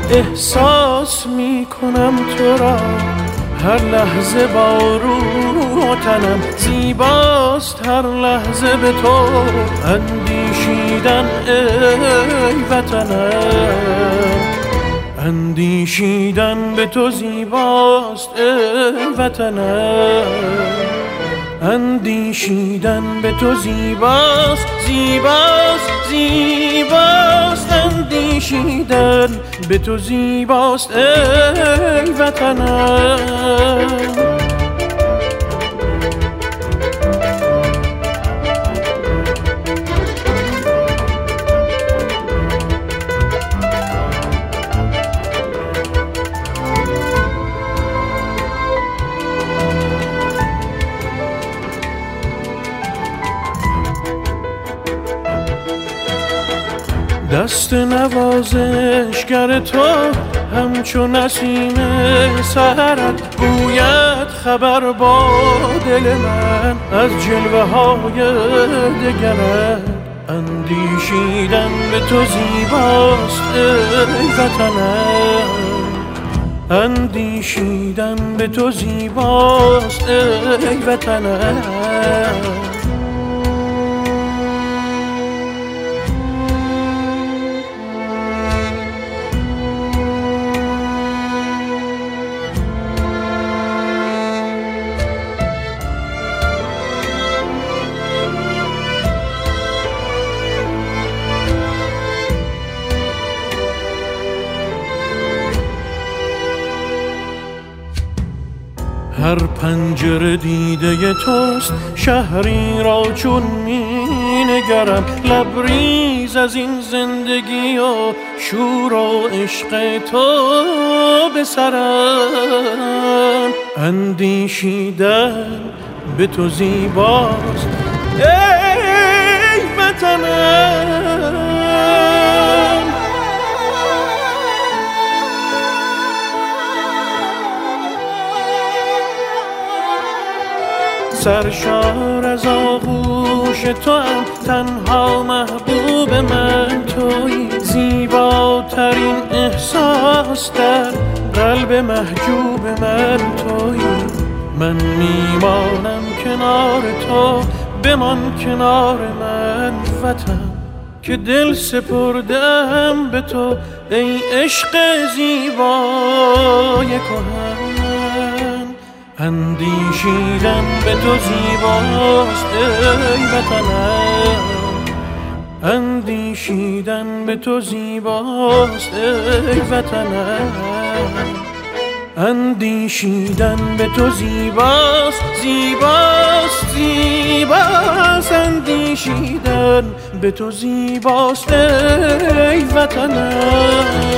احساس میکنم تو را هر لحظه با روح و تنم، زیباست هر لحظه به تو اندیشیدن ای وطنم، اندیشیدن به تو زیباست ای وطنم، اندیشیدن به تو زیباست زیباست زیباست، اندیشیدن به تو زیباست ای وطنم. دست نوازشگر تو همچو نسیم سحرت گوید خبر با دل من از جلوه های دگرت، اندیشیدن به تو زیباست ای وطنم، اندیشیدن به تو زیباست ای وطنم. هر پنجره دیده توست، شهری را چون می نگرم، لبریز از این زندگی و شور و عشق تو به سرم، اندیشیدن به تو زیباست ای وطنم، سرشار از آغوش تو هم، تنها محبوب من تویی، زیباترین احساس در قلب محجوب من تویی، من میمانم کنار تو، بمان کنار من وطن، که دل سپردم به تو ای عشق زیبای کهن، اندیشیدن به تو زیباست ای وطنم، اندیشیدن به تو زیباست ای وطنم، اندیشیدن به تو زیباست زیباست زیباست، اندیشیدن به تو زیباست ای وطنم.